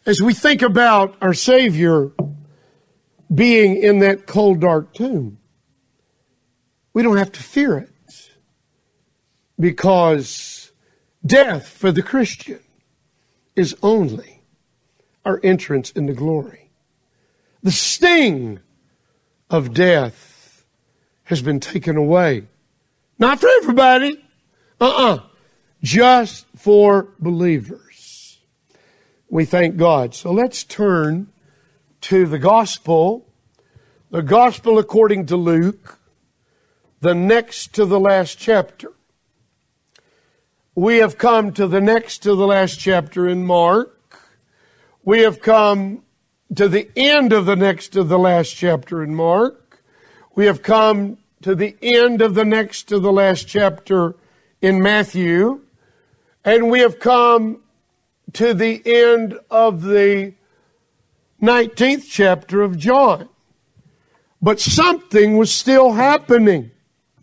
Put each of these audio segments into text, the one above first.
As we think about our Savior being in that cold, dark tomb, we don't have to fear it, because death for the Christian is only our entrance into glory. The sting of death has been taken away. Not for everybody. Just for believers. We thank God. So let's turn to the gospel according to Luke, the next to the last chapter. We have come to the next to the last chapter in Mark. We have come to the end of the next to the last chapter in Mark. We have come to the end of the next to the last chapter in Matthew. And we have come to the end of the 19th chapter of John. But something was still happening.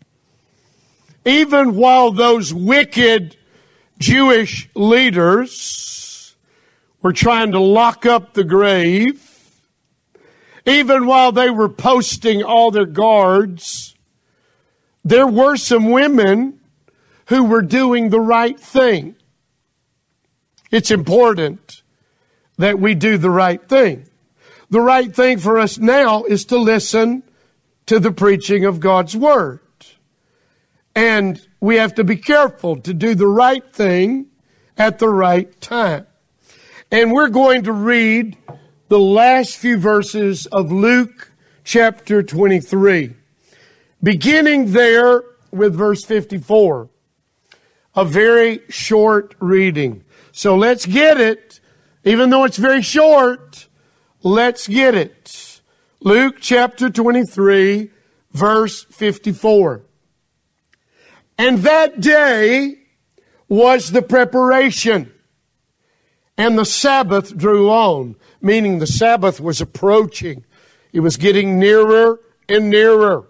Even while those wicked Jewish leaders were trying to lock up the grave, even while they were posting all their guards, there were some women who were doing the right thing. It's important that we do the right thing. The right thing for us now is to listen to the preaching of God's Word. And we have to be careful to do the right thing at the right time. And we're going to read the last few verses of Luke chapter 23. Beginning there with verse 54. A very short reading. So let's get it. Even though it's very short, let's get it. Luke chapter 23, verse 54. And that day was the preparation, and the Sabbath drew on, meaning the Sabbath was approaching. It was getting nearer and nearer.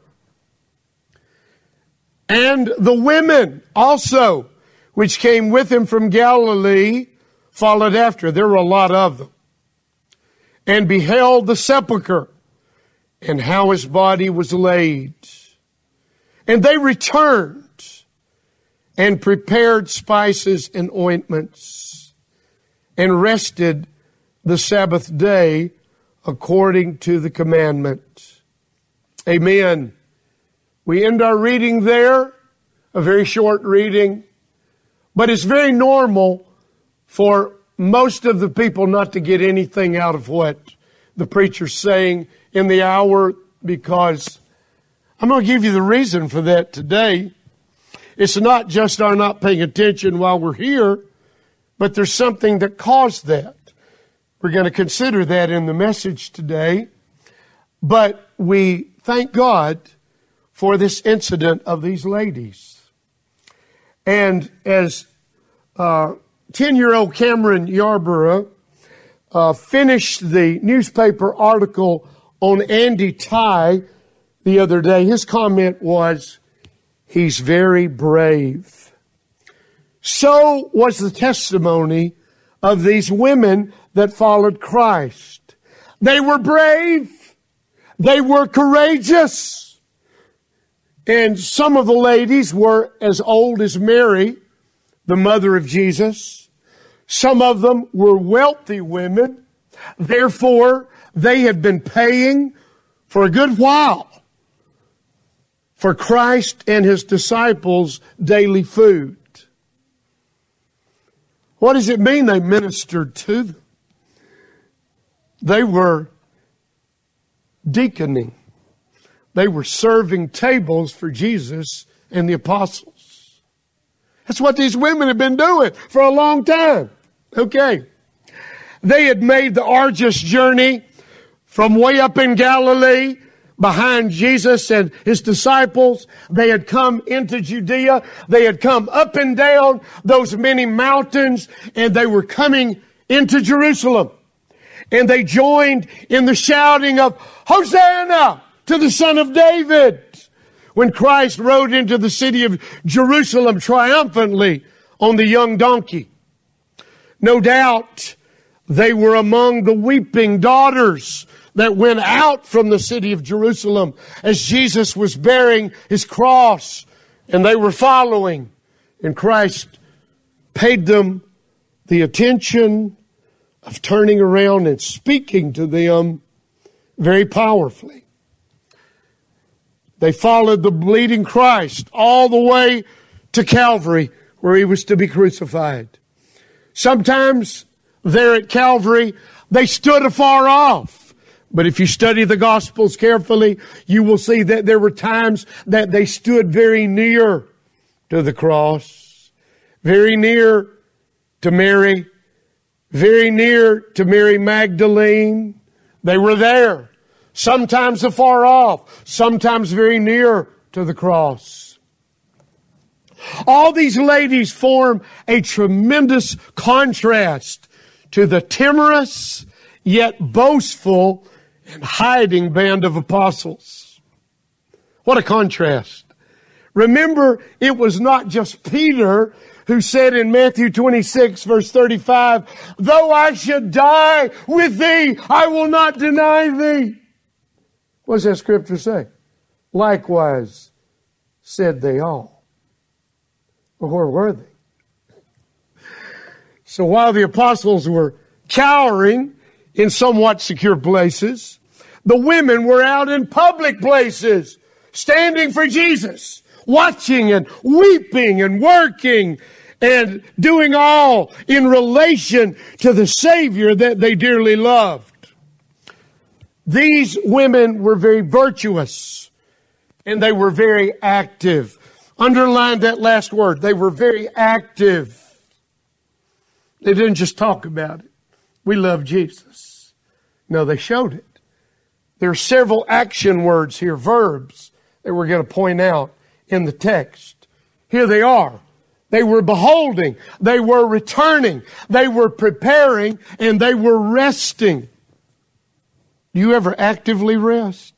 And the women also, which came with him from Galilee, followed after. There were a lot of them. And beheld the sepulchre, and how his body was laid. And they returned, and prepared spices and ointments, and rested the Sabbath day according to the commandment. Amen. We end our reading there, a very short reading, but it's very normal for most of the people not to get anything out of what the preacher's saying in the hour, because I'm going to give you the reason for that today. It's not just our not paying attention while we're here, but there's something that caused that. We're going to consider that in the message today. But we thank God for this incident of these ladies. And as 10-year-old Cameron Yarborough finished the newspaper article on Andy Ty the other day, his comment was, "He's very brave." So was the testimony of these women that followed Christ. They were brave. They were courageous. And some of the ladies were as old as Mary, the mother of Jesus. Some of them were wealthy women. Therefore, they had been paying for a good while for Christ and his disciples' daily food. What does it mean they ministered to them? They were deaconing. They were serving tables for Jesus and the apostles. That's what these women have been doing for a long time. Okay. They had made the arduous journey from way up in Galilee behind Jesus and his disciples. They had come into Judea. They had come up and down those many mountains, and they were coming into Jerusalem. And they joined in the shouting of Hosanna to the Son of David when Christ rode into the city of Jerusalem triumphantly on the young donkey. No doubt They were among the weeping daughters that went out from the city of Jerusalem as Jesus was bearing his cross, and they were following. And Christ paid them the attention of turning around and speaking to them very powerfully. They followed the bleeding Christ all the way to Calvary, where he was to be crucified. Sometimes there at Calvary, they stood afar off. But if you study the Gospels carefully, you will see that there were times that they stood very near to the cross, very near to Mary, very near to Mary Magdalene. They were there, sometimes afar off, sometimes very near to the cross. All these ladies form a tremendous contrast to the timorous yet boastful and hiding band of apostles. What a contrast. Remember, it was not just Peter who said in Matthew 26, verse 35, "Though I should die with thee, I will not deny thee." What does that scripture say? Likewise said they all. Well, where were they? So while the apostles were cowering in somewhat secure places, the women were out in public places, standing for Jesus, watching and weeping and working and doing all in relation to the Savior that they dearly loved. These women were very virtuous and they were very active. Underline that last word. They were very active. They didn't just talk about it. We love Jesus. No, they showed it. There are several action words here, verbs, that we're going to point out in the text. Here they are. They were beholding. They were returning. They were preparing, and they were resting. Do you ever actively rest?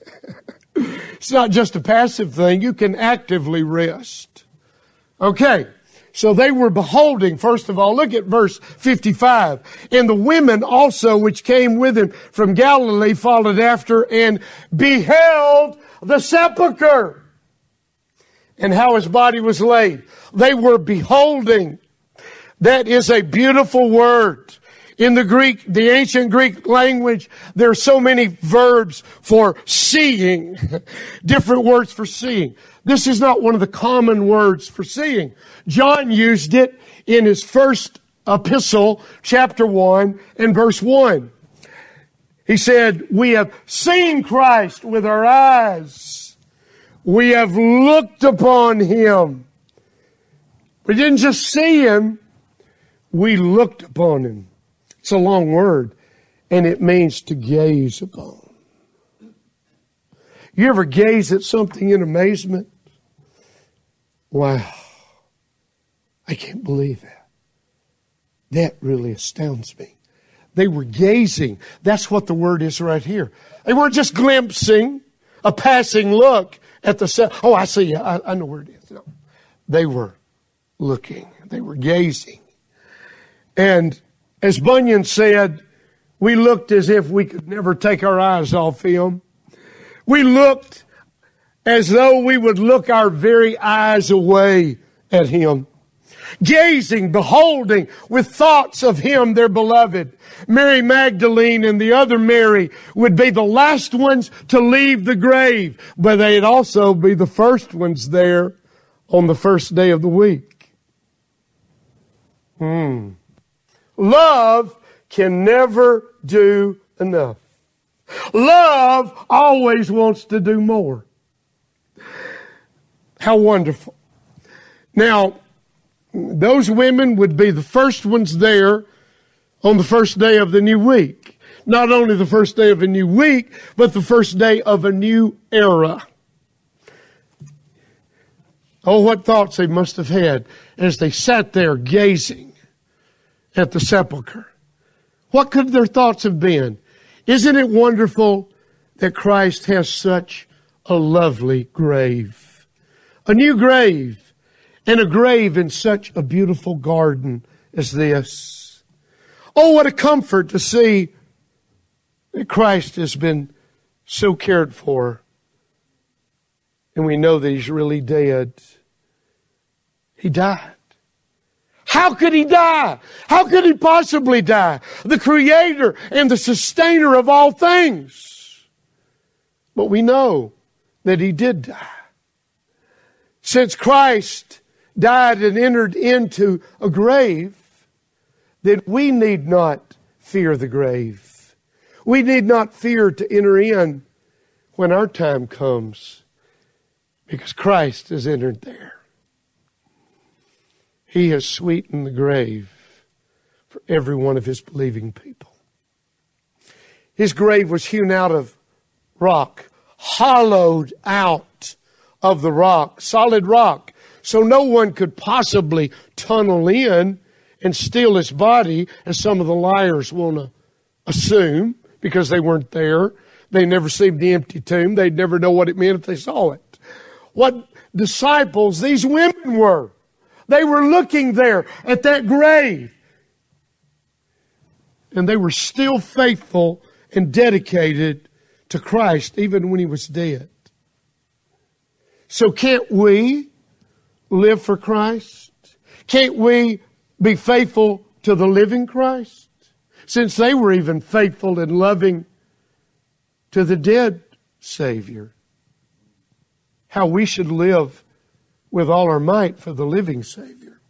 It's not just a passive thing. You can actively rest. Okay. So they were beholding, first of all. Look at verse 55. "And the women also which came with him from Galilee followed after and beheld the sepulchre and how his body was laid." They were beholding. That is a beautiful word. In the Greek, the ancient Greek language, there are so many verbs for seeing, different words for seeing. This is not one of the common words for seeing. John used it in his first epistle, chapter 1 and verse 1. He said, "We have seen Christ with our eyes. We have looked upon him." We didn't just see him, we looked upon him. It's a long word, and it means to gaze upon. You ever gaze at something in amazement? Wow, I can't believe that. That really astounds me. They were gazing. That's what the word is right here. They weren't just glimpsing, a passing look at the... Oh, I see. I know where it is. No. They were looking. They were gazing. And as Bunyan said, we looked as if we could never take our eyes off him. We looked as though we would look our very eyes away at him. Gazing, beholding, with thoughts of him, their beloved. Mary Magdalene and the other Mary would be the last ones to leave the grave, but they'd also be the first ones there on the first day of the week. Love can never do enough. Love always wants to do more. How wonderful. Now, those women would be the first ones there on the first day of the new week. Not only the first day of a new week, but the first day of a new era. Oh, what thoughts they must have had as they sat there gazing at the sepulchre. What could their thoughts have been? Isn't it wonderful that Christ has such a lovely grave? A new grave, and a grave in such a beautiful garden as this. Oh, what a comfort to see that Christ has been so cared for. And we know that He's really dead. He died. How could He die? How could He possibly die? The Creator and the Sustainer of all things. But we know that He did die. Since Christ died and entered into a grave, that we need not fear the grave. We need not fear to enter in when our time comes, because Christ has entered there. He has sweetened the grave for every one of His believing people. His grave was hewn out of rock, hollowed out of the rock, solid rock, so no one could possibly tunnel in and steal His body, as some of the liars want to assume, because they weren't there. They never seen the empty tomb. They'd never know what it meant if they saw it. What disciples these women were. They were looking there at that grave. And they were still faithful and dedicated to Christ even when He was dead. So can't we live for Christ? Can't we be faithful to the living Christ? Since they were even faithful and loving to the dead Savior. How we should live with all our might for the living Savior.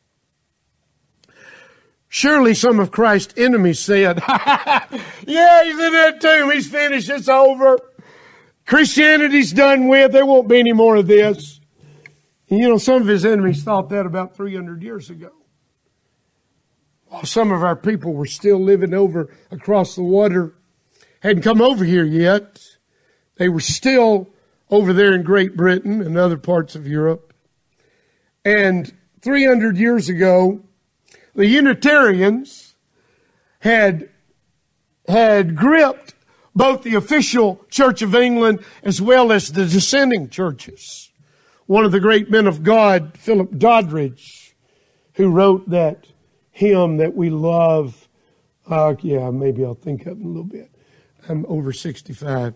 Surely some of Christ's enemies said, yeah, He's in that tomb. He's finished. It's over. Christianity's done with. There won't be any more of this. And you know, some of His enemies thought that about 300 years ago. While some of our people were still living over across the water, hadn't come over here yet. They were still over there in Great Britain and other parts of Europe. And 300 years ago, the Unitarians had gripped both the official Church of England as well as the dissenting churches. One of the great men of God, Philip Doddridge, who wrote that hymn that we love. Maybe I'll think of it in a little bit. I'm over 65.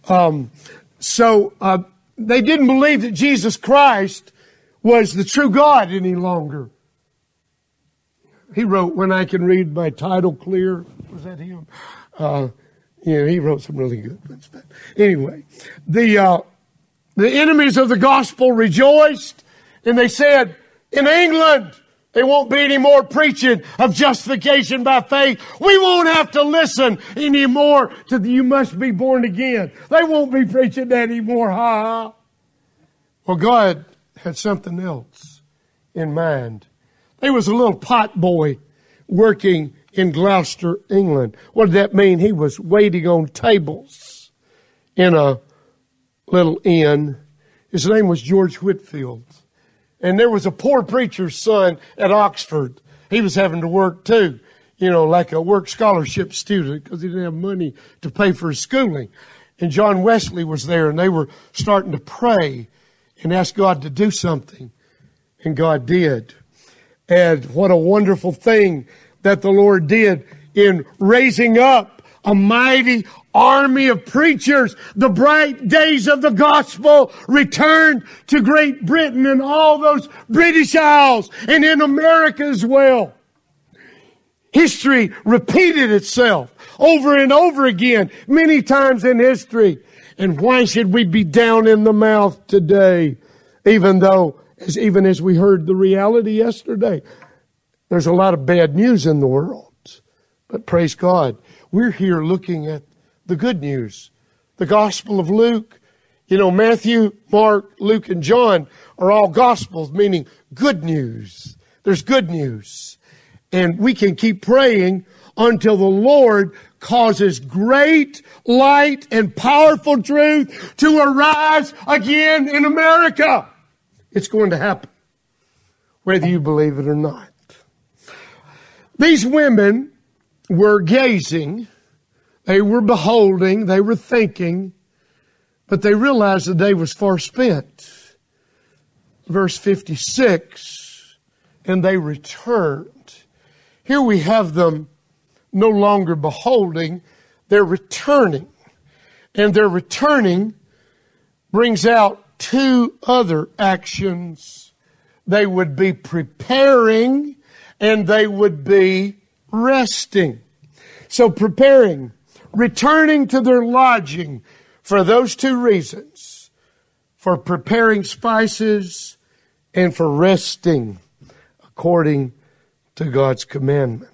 They didn't believe that Jesus Christ was the true God any longer. He wrote, "When I Can Read My Title Clear." Was that him? He wrote some really good ones. But anyway, the enemies of the gospel rejoiced, and they said, in England, there won't be any more preaching of justification by faith. We won't have to listen anymore to the "you must be born again." They won't be preaching that anymore. Ha ha. Well, God had something else in mind. There was a little pot boy working in Gloucester, England. What did that mean? He was waiting on tables in a little inn. His name was George Whitfield. And there was a poor preacher's son at Oxford. He was having to work too, like a work scholarship student, because he didn't have money to pay for his schooling. And John Wesley was there, and they were starting to pray and ask God to do something. And God did. And what a wonderful thing that the Lord did in raising up a mighty army of preachers. The bright days of the gospel returned to Great Britain and all those British Isles and in America as well. History repeated itself over and over again, many times in history. And why should we be down in the mouth today? Even as we heard the reality yesterday, there's a lot of bad news in the world. But praise God, we're here looking at the good news. The Gospel of Luke. Matthew, Mark, Luke, and John are all Gospels, meaning good news. There's good news. And we can keep praying until the Lord causes great light and powerful truth to arise again in America. It's going to happen, whether you believe it or not. These women were gazing, they were beholding, they were thinking, but they realized the day was far spent. Verse 56, and they returned. Here we have them no longer beholding, they're returning. And their returning brings out two other actions. They would be preparing and they would be resting. So preparing, returning to their lodging for those two reasons. For preparing spices and for resting according to God's commandment.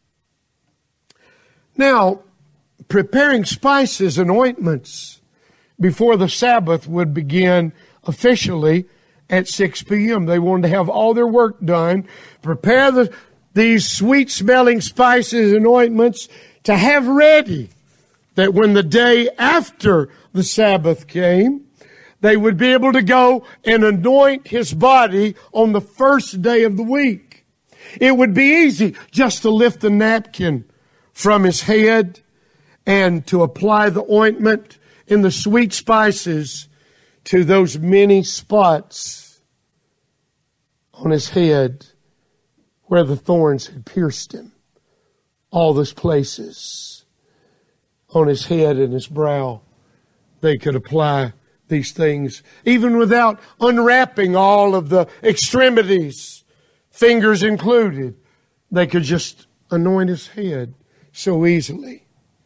Now, preparing spices and ointments before the Sabbath would begin officially at 6 p.m. They wanted to have all their work done, prepare these sweet-smelling spices and ointments to have ready, that when the day after the Sabbath came, they would be able to go and anoint his body on the first day of the week. It would be easy just to lift the napkin from his head and to apply the ointment and the sweet spices to those many spots on his head where the thorns had pierced him. All those places on his head and his brow, they could apply these things, even without unwrapping all of the extremities, fingers included. They could just anoint his head so easily.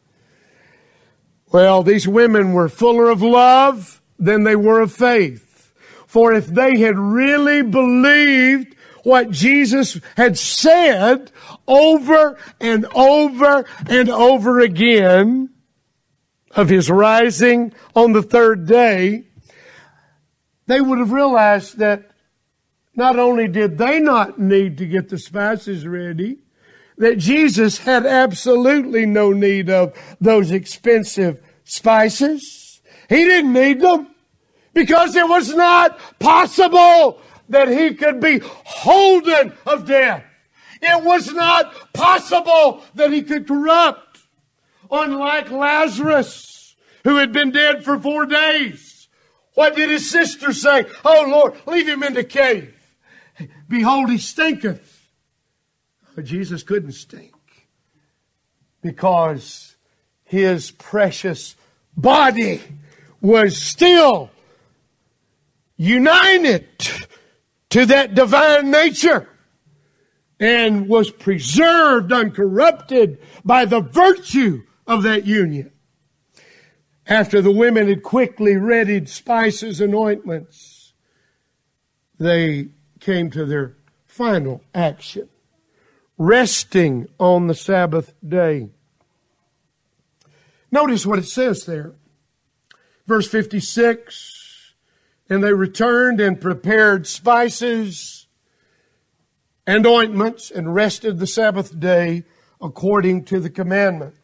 Well, these women were fuller of love than they were of faith. For if they had really believed what Jesus had said over and over and over again of his rising on the third day, they would have realized that not only did they not need to get the spices ready, that Jesus had absolutely no need of those expensive spices. He didn't need them because it was not possible that he could be holden of death. It was not possible that he could corrupt. Unlike Lazarus, who had been dead for 4 days. What did his sister say? Oh, Lord, leave him in the cave. Behold, he stinketh. But Jesus couldn't stink because his precious body was still united to that divine nature and was preserved uncorrupted by the virtue of that union. After the women had quickly readied spices and ointments, they came to their final action, resting on the Sabbath day. Notice what it says there. Verse 56, and they returned and prepared spices and ointments and rested the Sabbath day according to the commandment.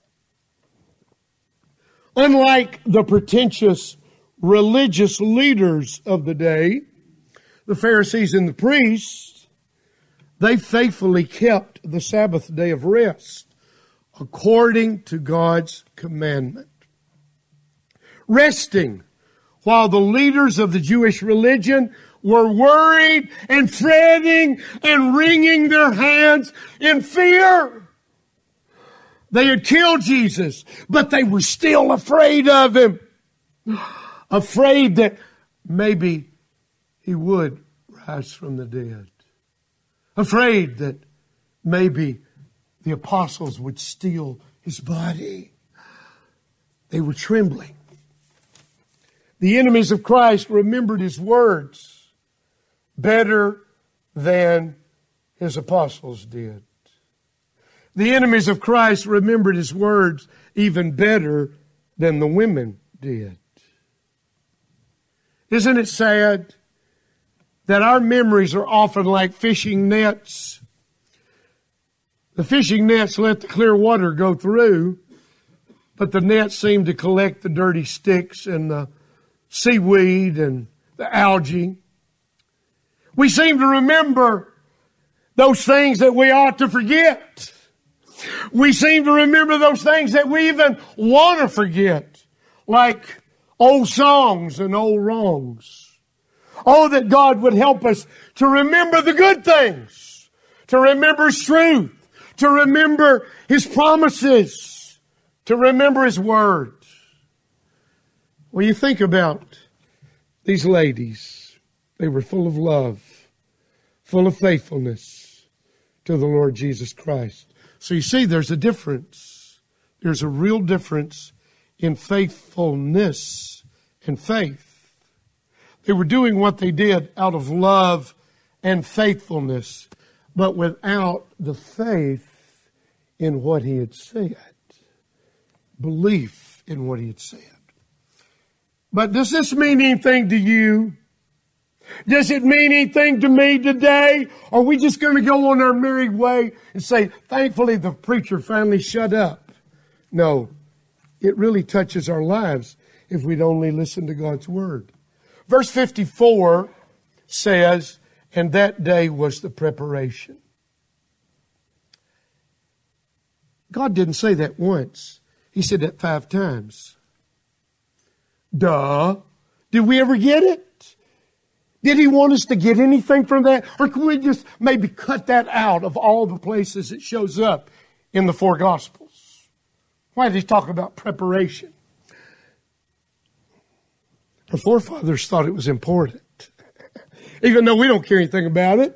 Unlike the pretentious religious leaders of the day, the Pharisees and the priests, they faithfully kept the Sabbath day of rest according to God's commandment. Resting while the leaders of the Jewish religion were worried and fretting and wringing their hands in fear. They had killed Jesus, but they were still afraid of him. Afraid that maybe he would rise from the dead. Afraid that maybe the apostles would steal his body. They were trembling. The enemies of Christ remembered his words better than his apostles did. The enemies of Christ remembered his words even better than the women did. Isn't it sad that our memories are often like fishing nets? The fishing nets let the clear water go through, but the nets seem to collect the dirty sticks and the seaweed and the algae. We seem to remember those things that we ought to forget. We seem to remember those things that we even want to forget, like old songs and old wrongs. Oh, that God would help us to remember the good things, to remember His truth, to remember His promises, to remember His word. When you think about these ladies, they were full of love, full of faithfulness to the Lord Jesus Christ. So you see, there's a difference. There's a real difference in faithfulness and faith. They were doing what they did out of love and faithfulness, but without the faith in what He had said. Belief in what He had said. But does this mean anything to you? Does it mean anything to me today? Or are we just going to go on our merry way and say, thankfully the preacher finally shut up? No, it really touches our lives if we'd only listen to God's word. Verse 54 says, and that day was the preparation. God didn't say that once. He said that 5 times. Duh. Did we ever get it? Did He want us to get anything from that? Or can we just maybe cut that out of all the places it shows up in the 4 Gospels? Why did He talk about preparation? Our forefathers thought it was important, even though we don't care anything about it.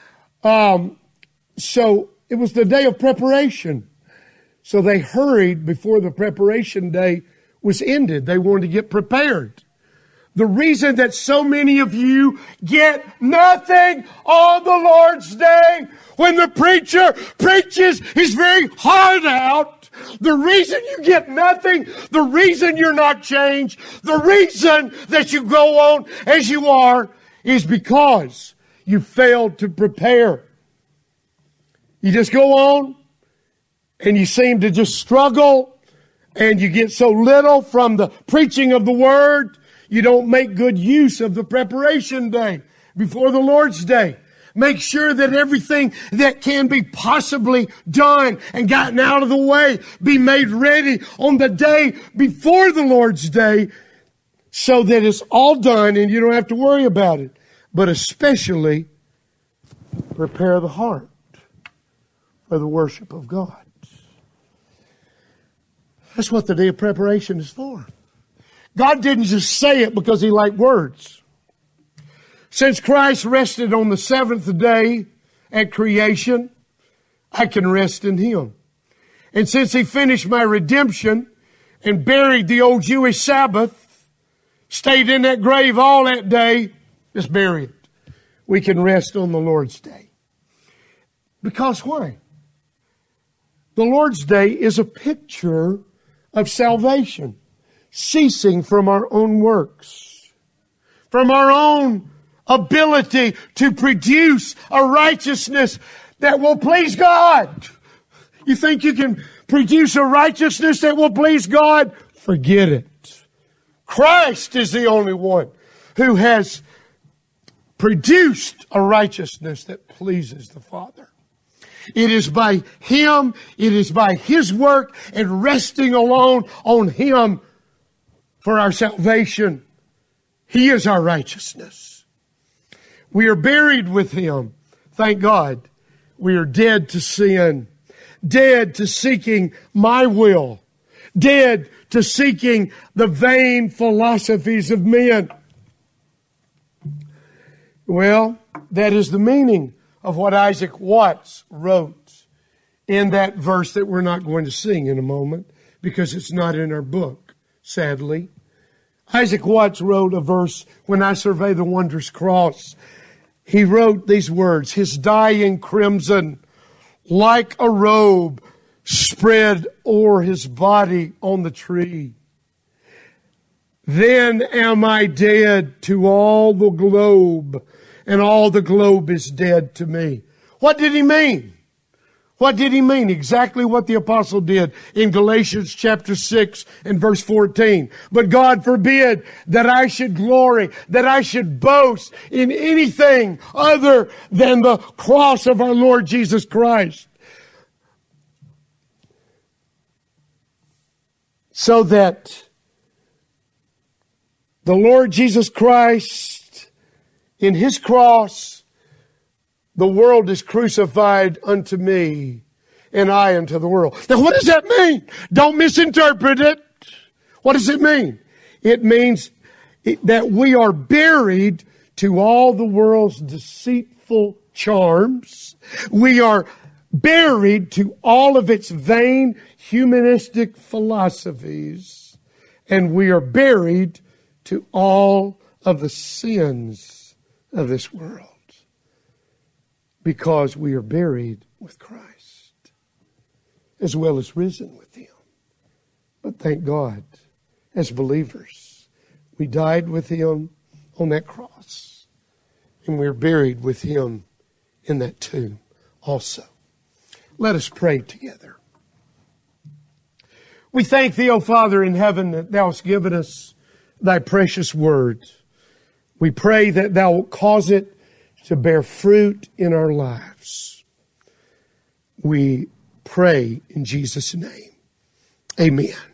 So it was the day of preparation. So they hurried before the preparation day was ended. They wanted to get prepared. The reason that so many of you get nothing on the Lord's Day when the preacher preaches his very heart out, the reason you get nothing, the reason you're not changed, the reason that you go on as you are is because you failed to prepare. You just go on and you seem to just struggle and you get so little from the preaching of the Word. You don't make good use of the preparation day before the Lord's Day. Make sure that everything that can be possibly done and gotten out of the way be made ready on the day before the Lord's Day so that it's all done and you don't have to worry about it. But especially prepare the heart for the worship of God. That's what the day of preparation is for. God didn't just say it because He liked words. Since Christ rested on the 7th day at creation, I can rest in Him. And since He finished my redemption and buried the old Jewish Sabbath, stayed in that grave all that day, just bury it. We can rest on the Lord's Day. Because why? The Lord's Day is a picture of salvation. Ceasing from our own works, from our own ability to produce a righteousness that will please God. You think you can produce a righteousness that will please God? Forget it. Christ is the only one who has produced a righteousness that pleases the Father. It is by Him, it is by His work and resting alone on Him for our salvation. He is our righteousness. We are buried with Him. Thank God. We are dead to sin, dead to seeking my will, dead to seeking the vain philosophies of men. Well, that is the meaning of what Isaac Watts wrote in that verse that we're not going to sing in a moment because it's not in our book. Sadly, Isaac Watts wrote a verse, when I survey the wondrous cross. He wrote these words, His dying crimson, like a robe, spread o'er His body on the tree. Then am I dead to all the globe, and all the globe is dead to me. What did he mean? What did he mean? Exactly what the apostle did in Galatians chapter 6 and verse 14. But God forbid that I should glory, that I should boast in anything other than the cross of our Lord Jesus Christ. So that the Lord Jesus Christ, in His cross, the world is crucified unto me, and I into the world. Now, what does that mean? Don't misinterpret it. What does it mean? It means that we are buried to all the world's deceitful charms. We are buried to all of its vain humanistic philosophies. And we are buried to all of the sins of this world. Because we are buried with Christ, as well as risen with Him. But thank God, as believers, we died with Him on that cross, and we're buried with Him in that tomb also. Let us pray together. We thank Thee, O Father in heaven, that Thou hast given us Thy precious word. We pray that Thou wilt cause it to bear fruit in our lives. We pray in Jesus' name. Amen.